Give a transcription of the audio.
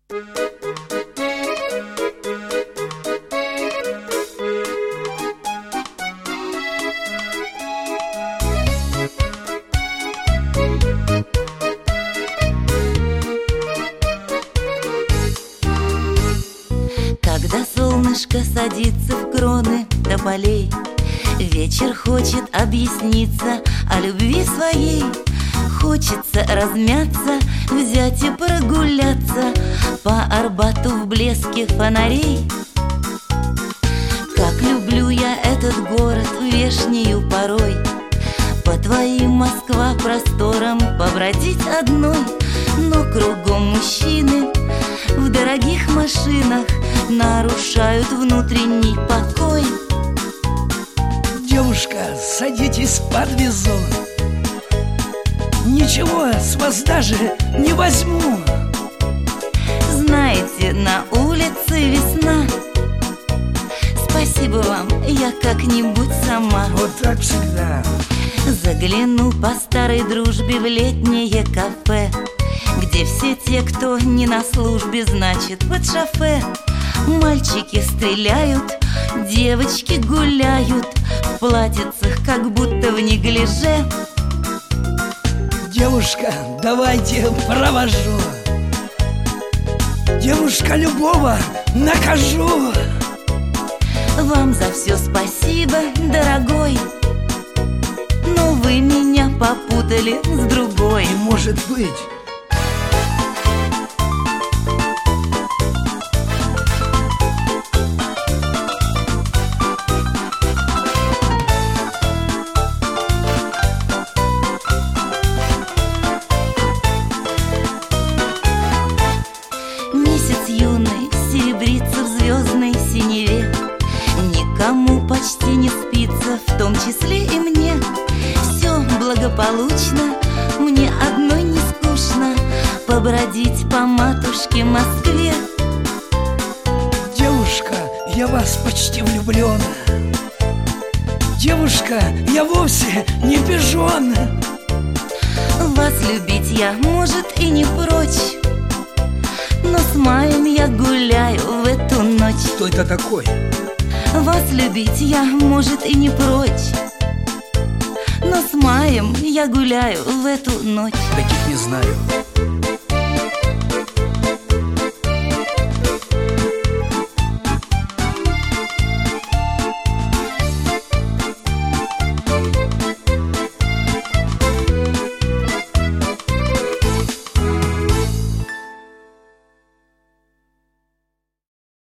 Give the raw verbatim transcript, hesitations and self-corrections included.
Когда солнышко садится в кроны тополей, вечер хочет объясниться о любви своей. Хочется размяться, взять и прогуляться по Арбату в блеске фонарей. Как люблю я этот город вешнею порой, по твоим Москва просторам побродить одной. Но кругом мужчины в дорогих машинах нарушают внутренний покой. Девушка, садитесь, подвезу. Ничего с вас даже не возьму. Знаете, на улице весна. Спасибо вам, я как-нибудь сама. Вот так всегда. Загляну по старой дружбе в летнее кафе, где все те, кто не на службе, значит, под шофе. Мальчики стреляют, девочки гуляют в платьицах, как будто в неглиже. Девушка, давайте провожу. Девушка, любого накажу. Вам за все спасибо, дорогой, но вы меня попутали с другой. Не может быть. Месяц юный серебрится в звездной синеве. Никому почти не спится, в том числе и мне. Все благополучно, мне одной не скучно побродить по матушке Москве. Девушка, я вас почти влюблен. Девушка, я вовсе не пижон. Вас любить я, может, и не прочь, но с маем я гуляю в эту ночь. Кто это такой? Вас любить я, может, и не прочь, но с маем я гуляю в эту ночь. Таких не знаю.